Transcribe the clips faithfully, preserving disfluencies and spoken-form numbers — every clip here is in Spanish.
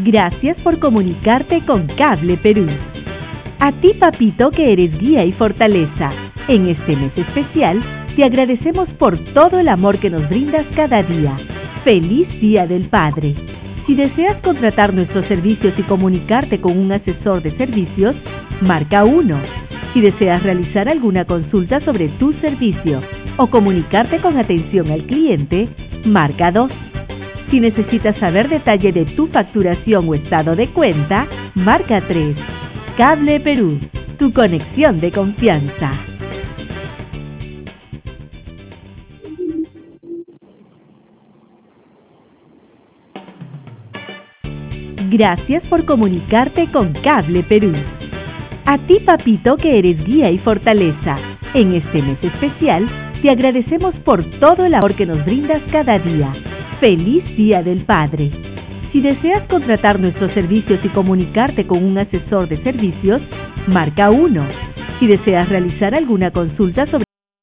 Gracias por comunicarte con Cable Perú. A ti, papito, que eres guía y fortaleza. En este mes especial, te agradecemos por todo el amor que nos brindas cada día. ¡Feliz Día del Padre! Si deseas contratar nuestros servicios y comunicarte con un asesor de servicios, marca uno. Si deseas realizar alguna consulta sobre tu servicio o comunicarte con atención al cliente, marca dos. Si necesitas saber detalle de tu facturación o estado de cuenta, marca tres. Cable Perú, tu conexión de confianza. Gracias por comunicarte con Cable Perú. A ti, papito, que eres guía y fortaleza. En este mes especial, te agradecemos por todo el amor que nos brindas cada día. ¡Feliz Día del Padre! Si deseas contratar nuestros servicios y comunicarte con un asesor de servicios, marca uno. Si deseas realizar alguna consulta sobre...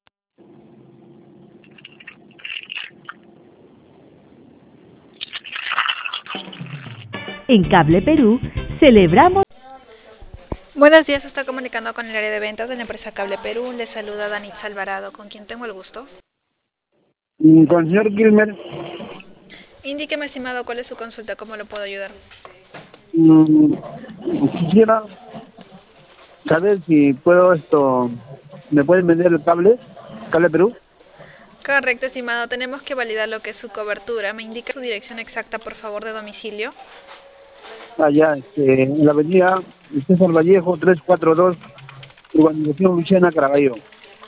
En Cable Perú, celebramos... Buenos días, está comunicando con el área de ventas de la empresa Cable Perú. Le saluda Danitza Alvarado, con quien tengo el gusto. Mm, Con el señor Gilmer, Indíqueme, estimado, cuál es su consulta, cómo lo puedo ayudar. mm, quisiera saber si puedo esto, ¿me pueden vender el cable, cable Perú? Correcto, estimado, tenemos que validar lo que es su cobertura. ¿Me indica su dirección exacta, por favor, de domicilio? Allá, este, en la avenida César Vallejo, trescientos cuarenta y dos, urbanización Luciana Caraballo.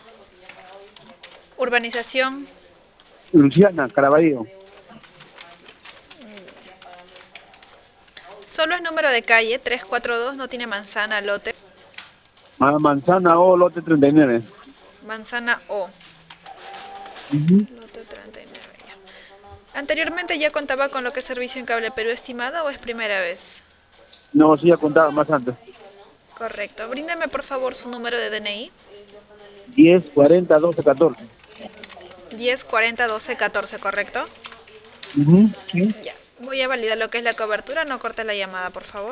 Urbanización. Luciana Caraballo. Solo es número de calle, trescientos cuarenta y dos, no tiene manzana, lote. Ma- Manzana O, lote treinta y nueve. Manzana O. Ujú. Lote treinta y nueve, ya. ¿Anteriormente ya contaba con lo que es servicio en Cable Perú, estimado, o es primera vez? No, sí, ya contaba más antes. Correcto. Bríndeme, por favor, su número de D N I. diez, cuarenta, doce, catorce. diez cuarenta doce catorce, ¿correcto? Ujú, sí. Ya. Voy a validar lo que es la cobertura. No corte la llamada, por favor.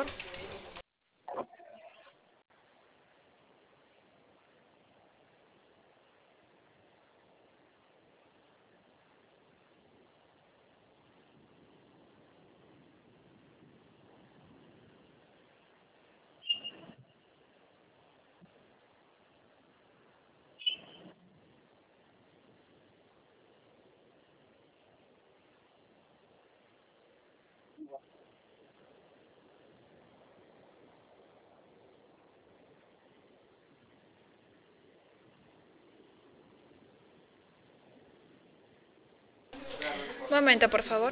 Momento, por favor.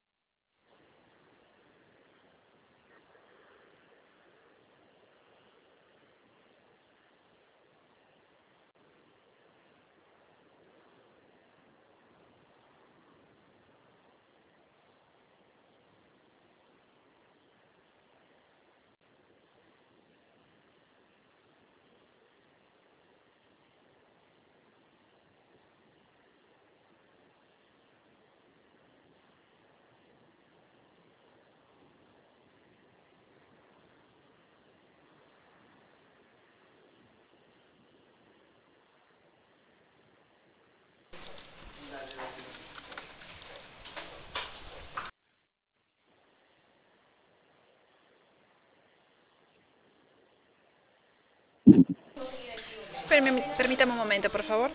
Permí- Permítame un momento, por favor.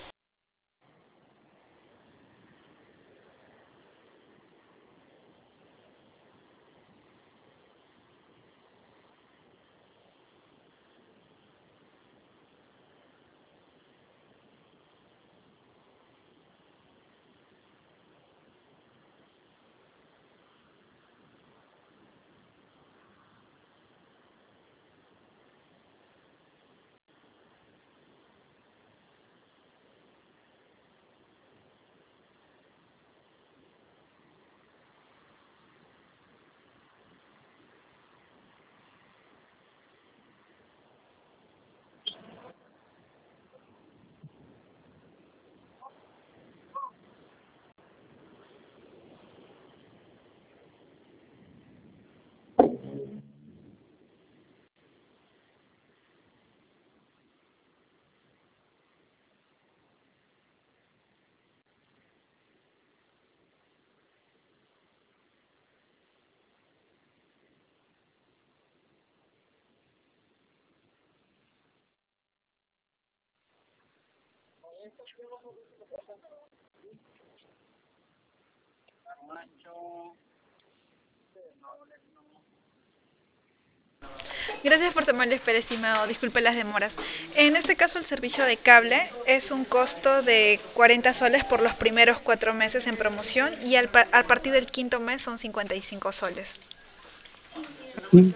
Gracias por tomar la espera, estimado. Disculpe las demoras. En este caso, el servicio de cable es un costo de cuarenta soles por los primeros cuatro meses en promoción y al, pa- a partir del quinto mes son cincuenta y cinco soles. Sí,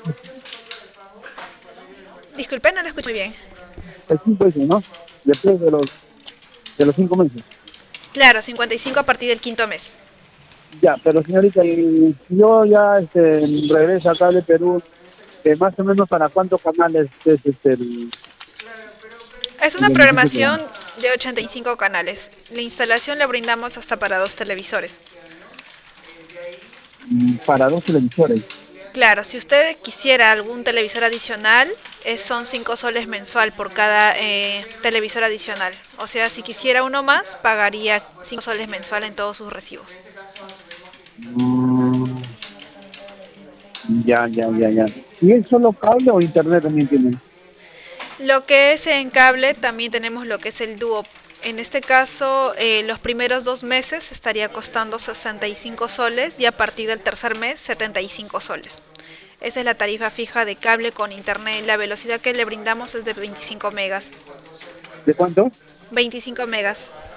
Disculpe, no lo escucho muy bien. es cinco meses, ¿no? Después de los, de los cinco meses. Claro, cincuenta y cinco a partir del quinto mes. Ya, pero señorita, y si yo ya este, regreso a Cable Perú, eh, más o menos para cuántos canales es este, el, Es el una beneficio que dan. programación de ochenta y cinco canales. La instalación la brindamos hasta para dos televisores. Mm, Para dos televisores. Claro, si usted quisiera algún televisor adicional, eh, son cinco soles mensual por cada eh, televisor adicional. O sea, si quisiera uno más, pagaría cinco soles mensual en todos sus recibos. Mm, ya, ya, ya, ya. ¿Y es solo cable o internet también tienen? Lo que es en cable, también tenemos lo que es el dúo. En este caso, eh, los primeros dos meses estaría costando sesenta y cinco soles y a partir del tercer mes, setenta y cinco soles. Esa es la tarifa fija de cable con internet. La velocidad que le brindamos es de veinticinco megas. ¿De cuánto? veinticinco megas.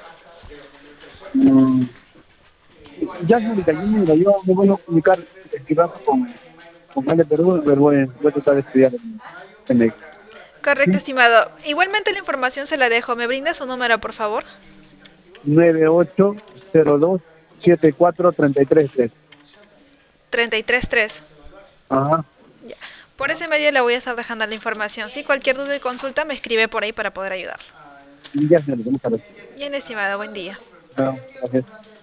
Mm, ya, señorita, yo, mira, yo me voy a comunicar investigando con, con Cable Perú, pero voy, voy a tratar de estudiar en, en el- Correcto, ¿sí? estimado. Igualmente la información se la dejo. ¿Me brinda su número, por favor? nueve ocho cero dos siete cuatro tres tres tres. treinta y tres tres. Ajá, Ya. Por ese medio le voy a estar dejando la información. Si cualquier duda y consulta, me escribe por ahí para poder ayudarlo. ya, señorita, muchas gracias. Bien, estimado. Buen día. Bueno, gracias.